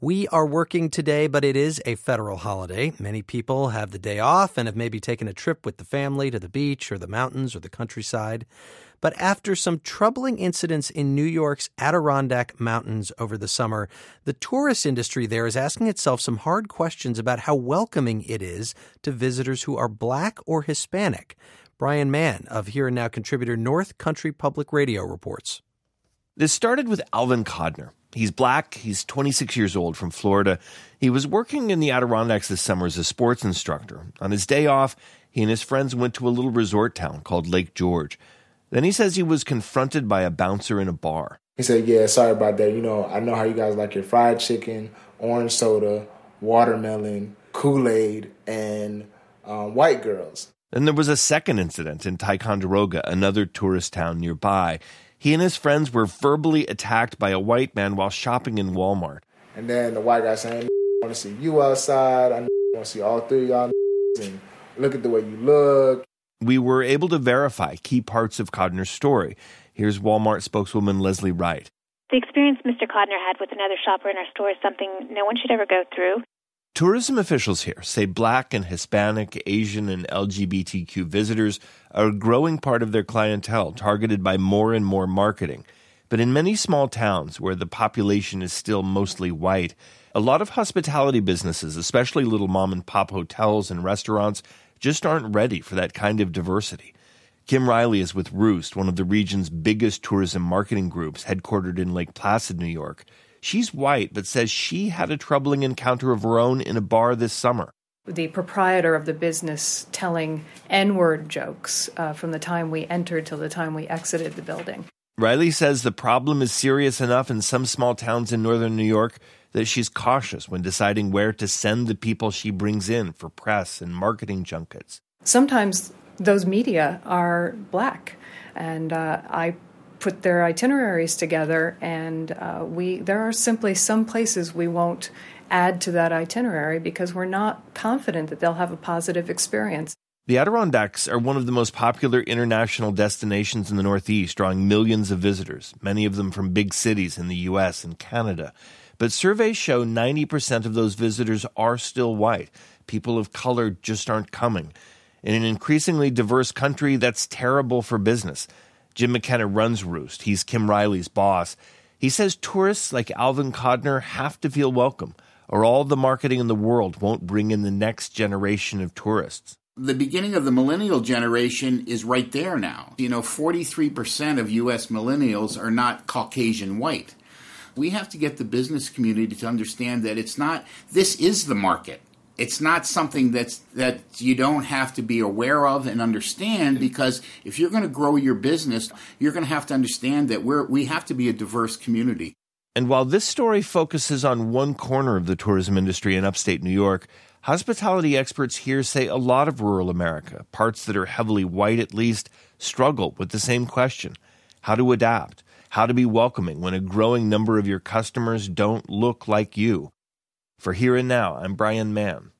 We are working today, but it is a federal holiday. Many people have the day off and have maybe taken a trip with the family to the beach or the mountains or the countryside. But after some troubling incidents in New York's Adirondack Mountains over the summer, the tourist industry there is asking itself some hard questions about how welcoming it is to visitors who are Black or Hispanic. Brian Mann of Here and Now contributor North Country Public Radio reports. This started with Alvin Codner. He's Black. He's 26 years old from Florida. He was working in the Adirondacks this summer as a sports instructor. On his day off, he and his friends went to a little resort town called Lake George. Then he says he was confronted by a bouncer in a bar. He said, "Yeah, sorry about that. I know how you guys like your fried chicken, orange soda, watermelon, Kool-Aid, and white girls." Then there was a second incident in Ticonderoga, another tourist town nearby. He and his friends were verbally attacked by a white man while shopping in Walmart. And then the white guy saying, "I want to see you outside. I want to see all three of y'all and look at the way you look." We were able to verify key parts of Codner's story. Here's Walmart spokeswoman Leslie Wright. The experience Mr. Codner had with another shopper in our store is something no one should ever go through. Tourism officials here say Black and Hispanic, Asian, and LGBTQ visitors are a growing part of their clientele, targeted by more and more marketing. But in many small towns where the population is still mostly white, a lot of hospitality businesses, especially little mom-and-pop hotels and restaurants, just aren't ready for that kind of diversity. Kim Riley is with Roost, one of the region's biggest tourism marketing groups, headquartered in Lake Placid, New York. She's white, but says she had a troubling encounter of her own in a bar this summer. The proprietor of the business telling N-word jokes from the time we entered till the time we exited the building. Riley says the problem is serious enough in some small towns in northern New York that she's cautious when deciding where to send the people she brings in for press and marketing junkets. Sometimes those media are Black, and I put their itineraries together, and there are simply some places we won't add to that itinerary because we're not confident that they'll have a positive experience. The Adirondacks are one of the most popular international destinations in the Northeast, drawing millions of visitors, many of them from big cities in the U.S. and Canada. But surveys show 90% of those visitors are still white. People of color just aren't coming. In an increasingly diverse country, that's terrible for business. Jim McKenna runs Roost. He's Kim Riley's boss. He says tourists like Alvin Codner have to feel welcome, or all the marketing in the world won't bring in the next generation of tourists. The beginning of the millennial generation is right there now. 43% of U.S. millennials are not Caucasian white. We have to get the business community to understand that this is the market. It's not something that you don't have to be aware of and understand, because if you're going to grow your business, you're going to have to understand that we have to be a diverse community. And while this story focuses on one corner of the tourism industry in upstate New York, hospitality experts here say a lot of rural America, parts that are heavily white at least, struggle with the same question: how to adapt, how to be welcoming when a growing number of your customers don't look like you. For Here and Now, I'm Brian Mann.